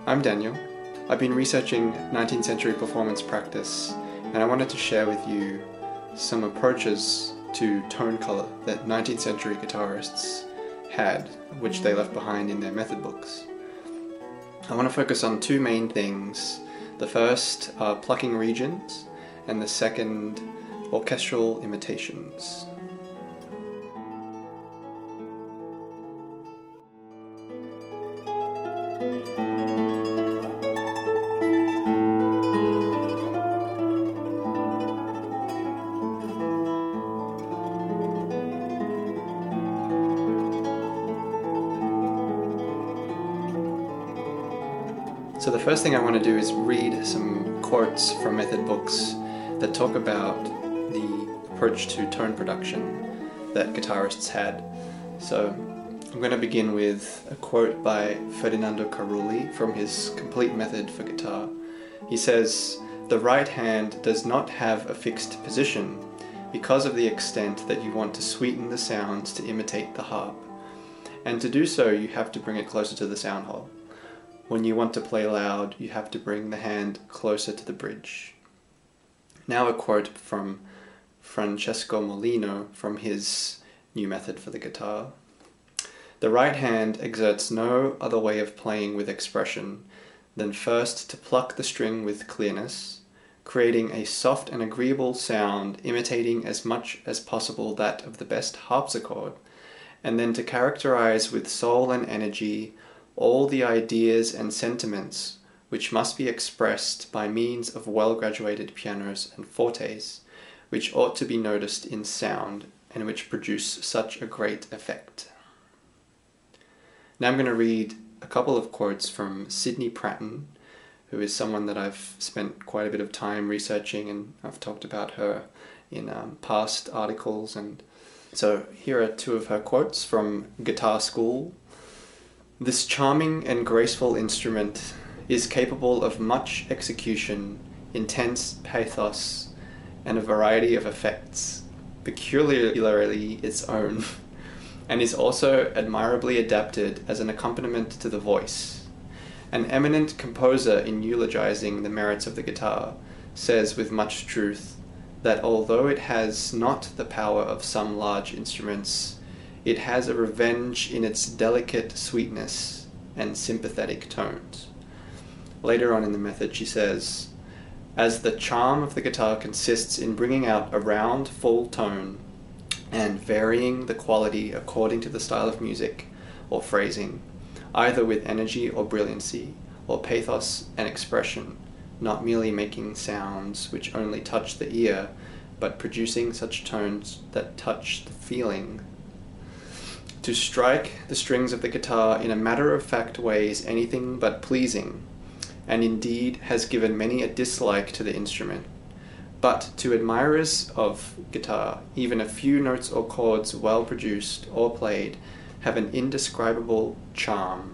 I'm Daniel. I've been researching 19th century performance practice, and I wanted to share with you some approaches to tone color that 19th century guitarists had, which they left behind in their method books. I want to focus on two main things. The first are plucking regions, and the second, orchestral imitations. So the first thing I want to do is read some quotes from method books that talk about the approach to tone production that guitarists had. So I'm going to begin with a quote by Ferdinando Carulli from his Complete Method for Guitar. He says, "The right hand does not have a fixed position because of the extent that you want to sweeten the sounds to imitate the harp. And to do so, you have to bring it closer to the sound hole. When you want to play loud, you have to bring the hand closer to the bridge." Now a quote from Francesco Molino from his new method for the guitar. "The right hand exerts no other way of playing with expression than first to pluck the string with clearness, creating a soft and agreeable sound imitating as much as possible that of the best harpsichord, and then to characterize with soul and energy all the ideas and sentiments which must be expressed by means of well-graduated pianos and fortes, which ought to be noticed in sound, and which produce such a great effect." Now I'm going to read a couple of quotes from Sydney Pratton, who is someone that I've spent quite a bit of time researching, and I've talked about her in past articles. And so here are two of her quotes from Guitar School. "This charming and graceful instrument is capable of much execution, intense pathos, and a variety of effects, peculiarly its own, and is also admirably adapted as an accompaniment to the voice. An eminent composer, in eulogizing the merits of the guitar, says with much truth that although it has not the power of some large instruments, it has a revenge in its delicate sweetness and sympathetic tones." Later on in the method she says, "As the charm of the guitar consists in bringing out a round, full tone and varying the quality according to the style of music or phrasing, either with energy or brilliancy, or pathos and expression, not merely making sounds which only touch the ear, but producing such tones that touch the feeling. To strike the strings of the guitar in a matter-of-fact way is anything but pleasing, and indeed has given many a dislike to the instrument. But to admirers of guitar, even a few notes or chords well produced or played have an indescribable charm."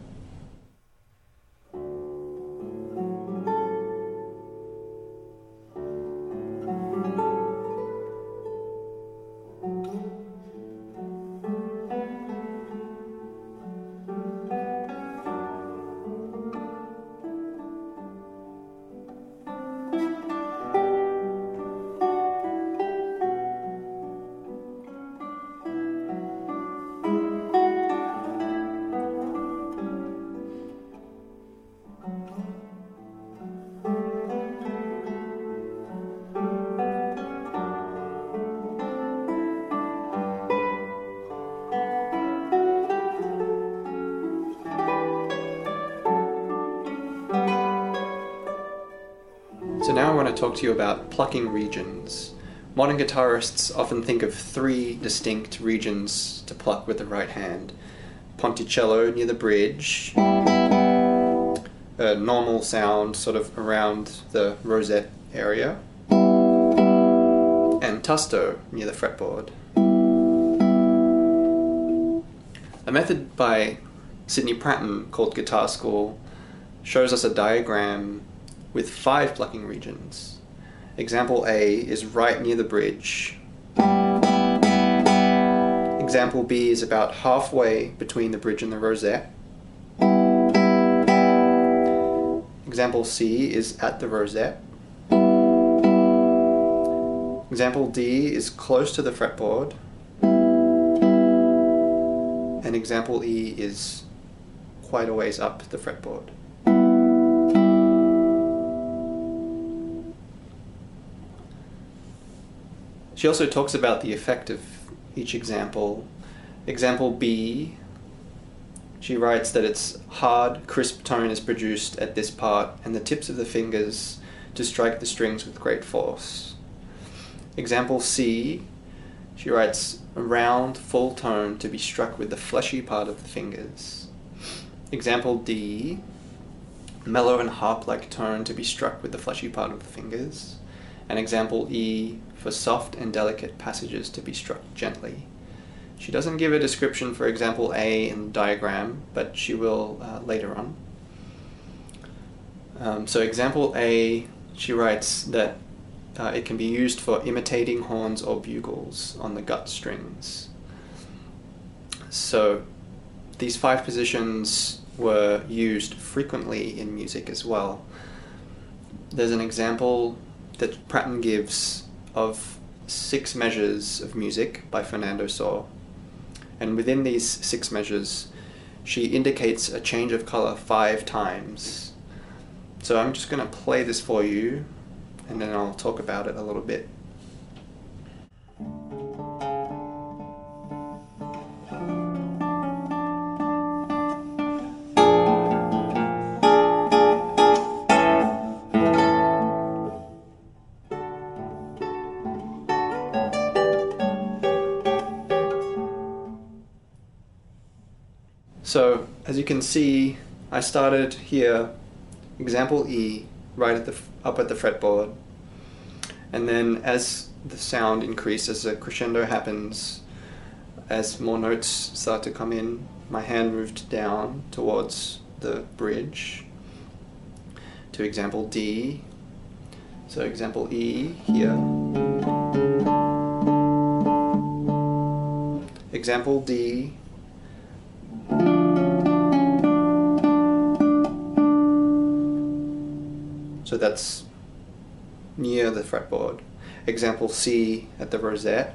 So now I want to talk to you about plucking regions. Modern guitarists often think of three distinct regions to pluck with the right hand. Ponticello near the bridge, a normal sound sort of around the rosette area, and Tasto near the fretboard. A method by Sydney Pratton called Guitar School shows us a diagram with 5 plucking regions. Example A is right near the bridge. Example B is about halfway between the bridge and the rosette. Example C is at the rosette. Example D is close to the fretboard. And example E is quite a ways up the fretboard. She also talks about the effect of each example. Example B, she writes that its hard, crisp tone is produced at this part and the tips of the fingers to strike the strings with great force. Example C, she writes a round, full tone to be struck with the fleshy part of the fingers. Example D, mellow and harp-like tone to be struck with the fleshy part of the fingers. And example E, for soft and delicate passages to be struck gently. She doesn't give a description for example A in the diagram, but she will later on. So example A, she writes that it can be used for imitating horns or bugles on the gut strings. So these 5 positions were used frequently in music as well. There's an example that Pratton gives of 6 measures of music by Fernando Sor. And within these 6 measures, she indicates a change of color 5 times. So I'm just going to play this for you, and then I'll talk about it a little bit. So, as you can see, I started here, example E, right at up at the fretboard, and then as the sound increases, as a crescendo happens, as more notes start to come in, my hand moved down towards the bridge to example D. So example E here. Example D. So that's near the fretboard. Example C at the rosette.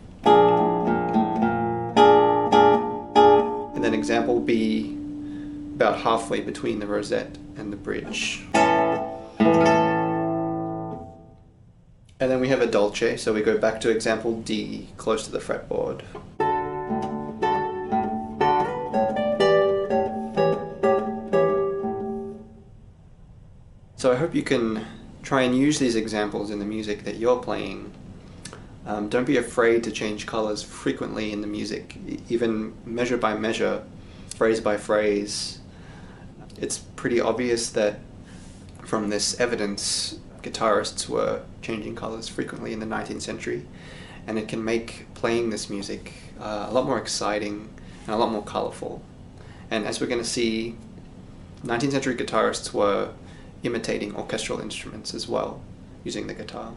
And then example B about halfway between the rosette and the bridge. And then we have a dolce, so we go back to example D, close to the fretboard. So I hope you can try and use these examples in the music that you're playing. Don't be afraid to change colors frequently in the music, even measure by measure, phrase by phrase. It's pretty obvious that from this evidence, guitarists were changing colors frequently in the 19th century, and it can make playing this music a lot more exciting and a lot more colorful. And as we're going to see, 19th century guitarists were imitating orchestral instruments as well, using the guitar.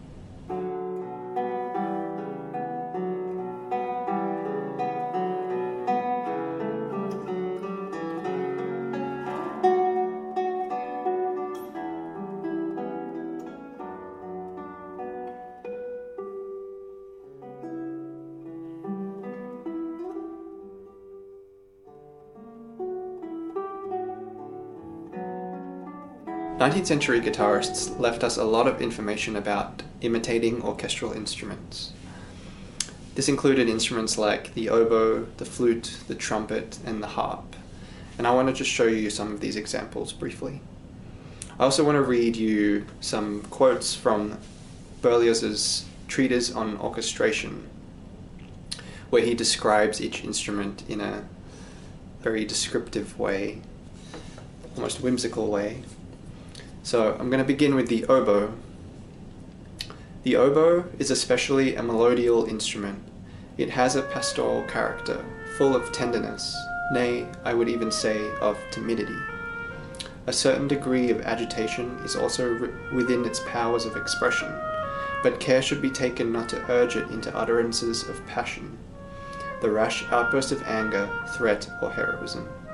19th century guitarists left us a lot of information about imitating orchestral instruments. This included instruments like the oboe, the flute, the trumpet, and the harp. And I want to just show you some of these examples briefly. I also want to read you some quotes from Berlioz's treatise on orchestration, where he describes each instrument in a very descriptive way, almost whimsical way. So I'm going to begin with the oboe. The oboe is especially a melodial instrument. It has a pastoral character, full of tenderness, nay, I would even say of timidity. A certain degree of agitation is also within its powers of expression, but care should be taken not to urge it into utterances of passion, the rash outburst of anger, threat, or heroism.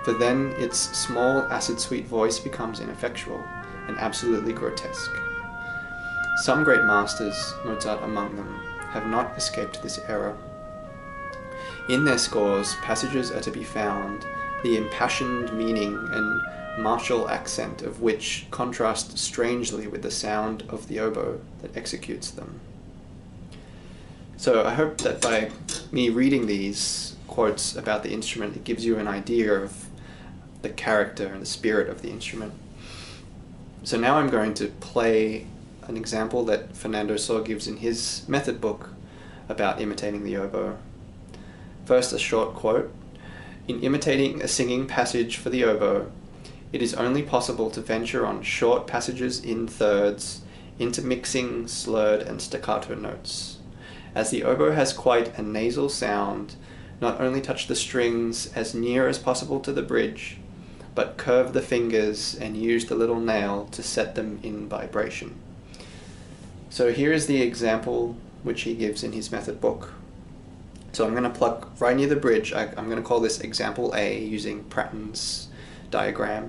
for then its small acid-sweet voice becomes ineffectual and absolutely grotesque. Some great masters, Mozart among them, have not escaped this error. In their scores, passages are to be found, the impassioned meaning and martial accent of which contrast strangely with the sound of the oboe that executes them. So I hope that by me reading these quotes about the instrument, it gives you an idea of the character and the spirit of the instrument. So now I'm going to play an example that Fernando Sor gives in his method book about imitating the oboe. First, a short quote. In imitating a singing passage for the oboe, it is only possible to venture on short passages in thirds, intermixing slurred and staccato notes. As the oboe has quite a nasal sound, not only touch the strings as near as possible to the bridge, but curve the fingers and use the little nail to set them in vibration. So here is the example which he gives in his method book. So I'm going to pluck right near the bridge. I'm going to call this example A using Pratton's diagram.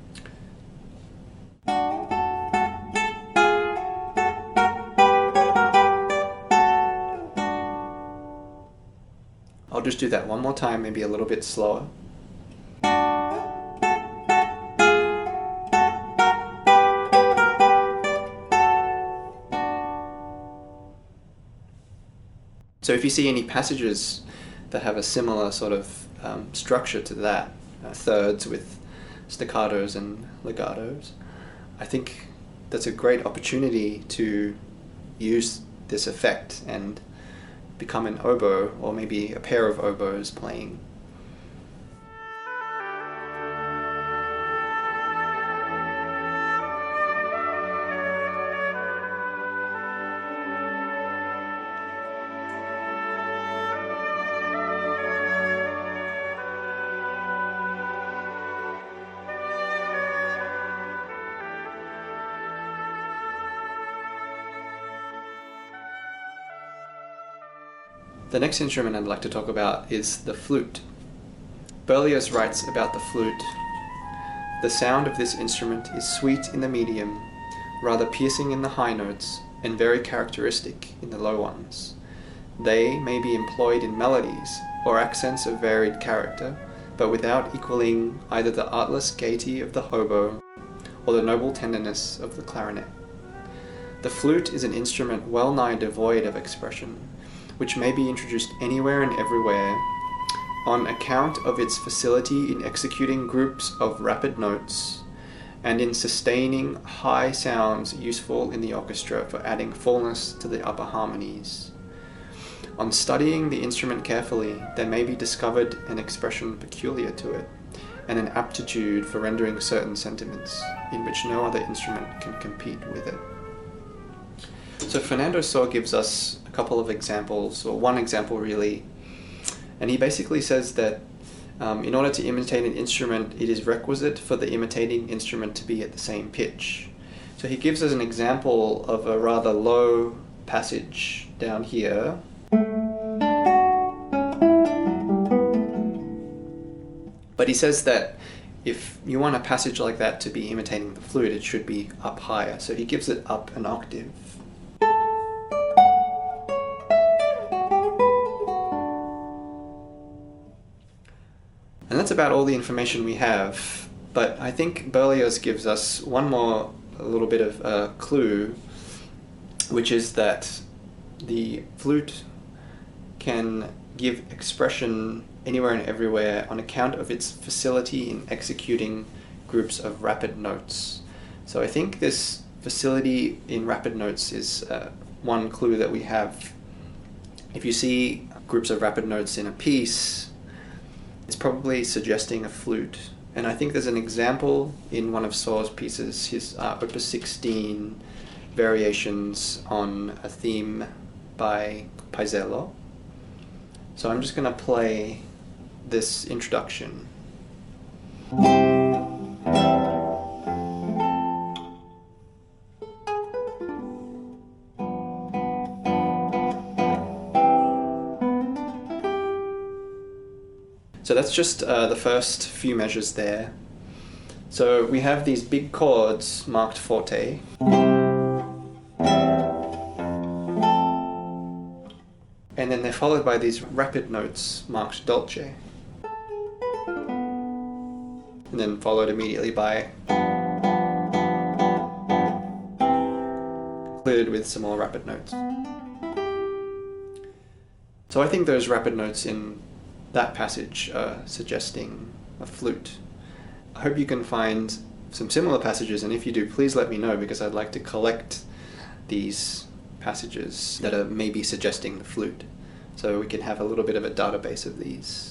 I'll just do that one more time, maybe a little bit slower. So if you see any passages that have a similar sort of structure to that, thirds with staccatos and legatos, I think that's a great opportunity to use this effect and become an oboe, or maybe a pair of oboes playing. The next instrument I'd like to talk about is the flute. Berlioz writes about the flute. The sound of this instrument is sweet in the medium, rather piercing in the high notes, and very characteristic in the low ones. They may be employed in melodies or accents of varied character, but without equaling either the artless gaiety of the hobo or the noble tenderness of the clarinet. The flute is an instrument well nigh devoid of expression, which may be introduced anywhere and everywhere on account of its facility in executing groups of rapid notes and in sustaining high sounds useful in the orchestra for adding fullness to the upper harmonies. On studying the instrument carefully, there may be discovered an expression peculiar to it, and an aptitude for rendering certain sentiments, in which no other instrument can compete with it. So Fernando Sor gives us a couple of examples, or one example really, and he basically says that in order to imitate an instrument, it is requisite for the imitating instrument to be at the same pitch. So he gives us an example of a rather low passage down here. But he says that if you want a passage like that to be imitating the flute, it should be up higher. So he gives it up an octave. And that's about all the information we have. But I think Berlioz gives us one more a little bit of a clue, which is that the flute can give expression anywhere and everywhere on account of its facility in executing groups of rapid notes. So I think this facility in rapid notes is one clue that we have. If you see groups of rapid notes in a piece, it's probably suggesting a flute. And I think there's an example in one of Sor's pieces, his Opus 16 variations on a theme by Paisiello. So I'm just going to play this introduction. So that's just the first few measures there. So we have these big chords marked forte. And then they're followed by these rapid notes marked dolce. And then followed immediately by, concluded with some more rapid notes. So I think those rapid notes in that passage are suggesting a flute. I hope you can find some similar passages, and if you do, please let me know, because I'd like to collect these passages that are maybe suggesting the flute, so we can have a little bit of a database of these.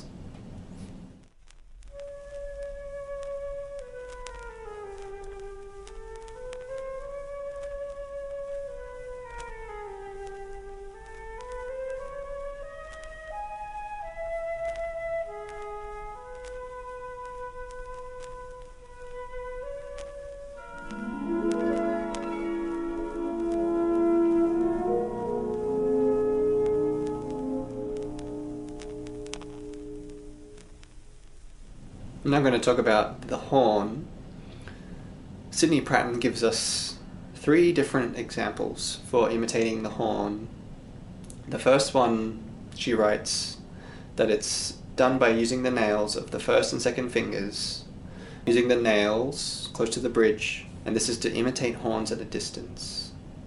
I'm now going to talk about the horn. Sydney Pratton gives us 3 different examples for imitating the horn. The first one, she writes that it's done by using the nails of the first and second fingers, using the nails close to the bridge, and this is to imitate horns at a distance.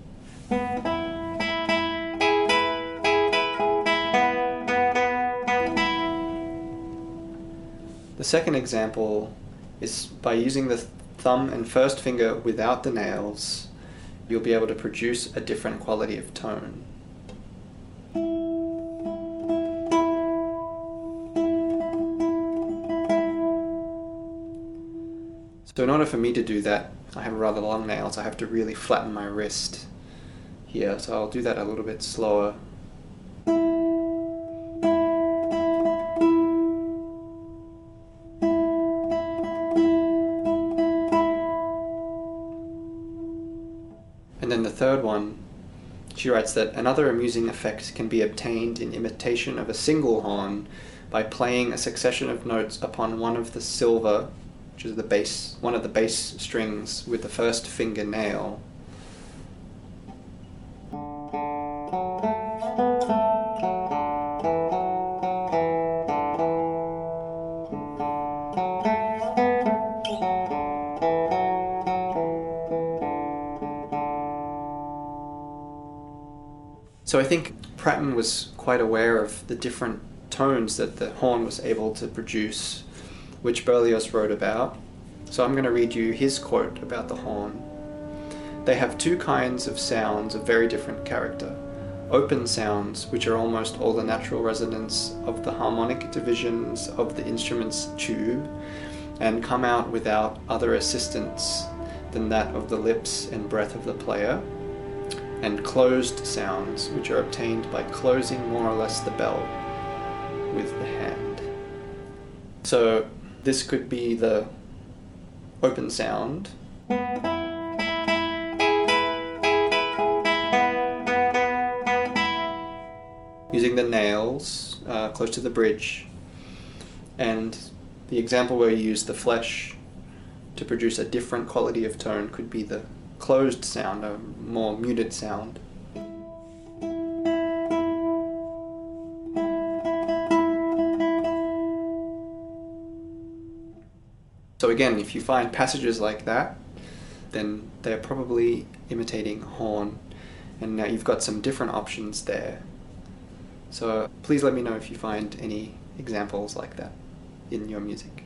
The second example is by using the thumb and first finger without the nails, you'll be able to produce a different quality of tone. So in order for me to do that, I have rather long nails. I have to really flatten my wrist here, so I'll do that a little bit slower. And then the third one, she writes that another amusing effect can be obtained in imitation of a single horn by playing a succession of notes upon one of the silver, which is the bass, one of the bass strings, with the first finger nail. So I think Pratton was quite aware of the different tones that the horn was able to produce, which Berlioz wrote about. So I'm going to read you his quote about the horn. They have 2 kinds of sounds of very different character. Open sounds, which are almost all the natural resonance of the harmonic divisions of the instrument's tube, and come out without other assistance than that of the lips and breath of the player. And closed sounds, which are obtained by closing more or less the bell with the hand. So this could be the open sound. Using the nails close to the bridge. And the example where you use the flesh to produce a different quality of tone could be the closed sound, a more muted sound. So again, if you find passages like that, then they're probably imitating horn, and now you've got some different options there. So please let me know if you find any examples like that in your music.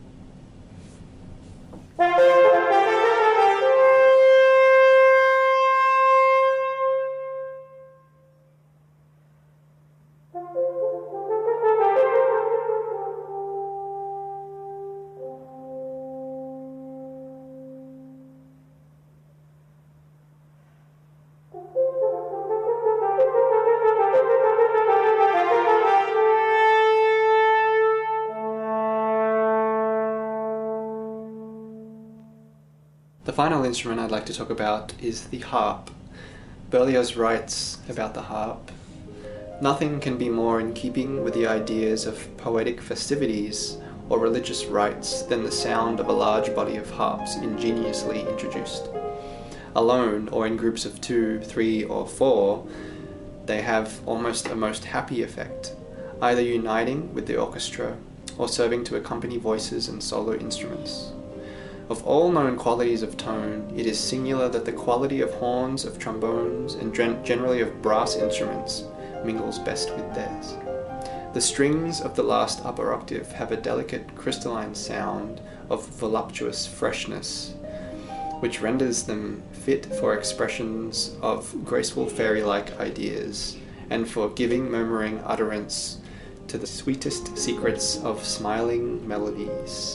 The final instrument I'd like to talk about is the harp. Berlioz writes about the harp Nothing can be more in keeping with the ideas of poetic festivities or religious rites than the sound of a large body of harps ingeniously introduced. Alone, or in groups of 2, 3, or 4, they have almost a most happy effect, either uniting with the orchestra or serving to accompany voices and solo instruments. Of all known qualities of tone, it is singular that the quality of horns, of trombones, and generally of brass instruments mingles best with theirs. The strings of the last upper octave have a delicate crystalline sound of voluptuous freshness, which renders them fit for expressions of graceful fairy-like ideas, and for giving murmuring utterance to the sweetest secrets of smiling melodies.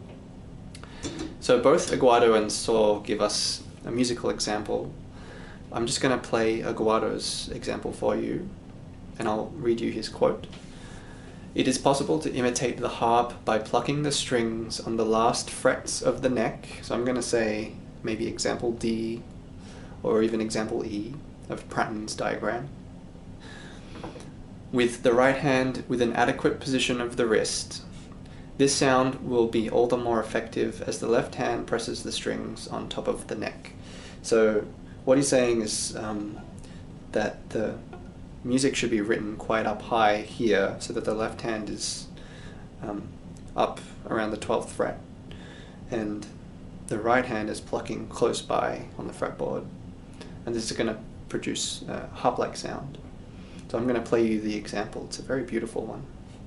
So both Aguado and Saw give us a musical example. I'm just going to play Aguado's example for you, and I'll read you his quote. "It is possible to imitate the harp by plucking the strings on the last frets of the neck." So I'm going to say maybe example D or even example E of Pratten's diagram. "With the right hand with an adequate position of the wrist. This sound will be all the more effective as the left hand presses the strings on top of the neck." So what he's saying is that the music should be written quite up high here so that the left hand is up around the 12th fret and the right hand is plucking close by on the fretboard, and this is going to produce a harp-like sound. So I'm going to play you the example. It's a very beautiful one.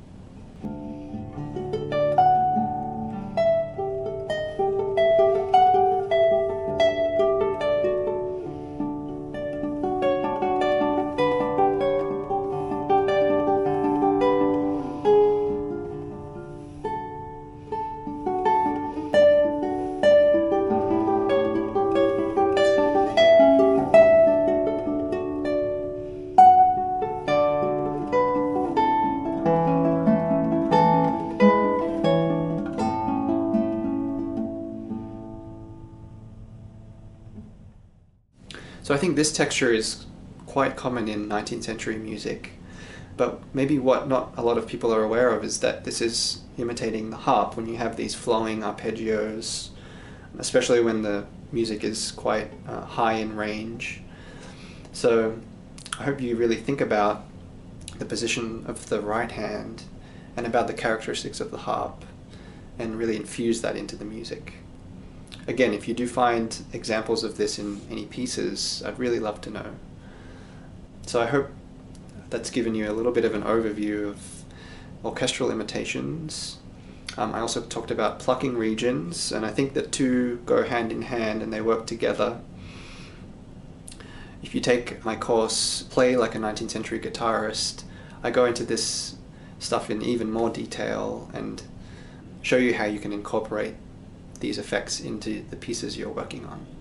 So I think this texture is quite common in 19th century music, but maybe what not a lot of people are aware of is that this is imitating the harp when you have these flowing arpeggios, especially when the music is quite high in range. So I hope you really think about the position of the right hand and about the characteristics of the harp and really infuse that into the music. Again, if you do find examples of this in any pieces, I'd really love to know. So I hope that's given you a little bit of an overview of orchestral imitations. I also talked about plucking regions, and I think the two go hand in hand and they work together. If you take my course, Play Like a 19th Century Guitarist, I go into this stuff in even more detail and show you how you can incorporate these effects into the pieces you're working on.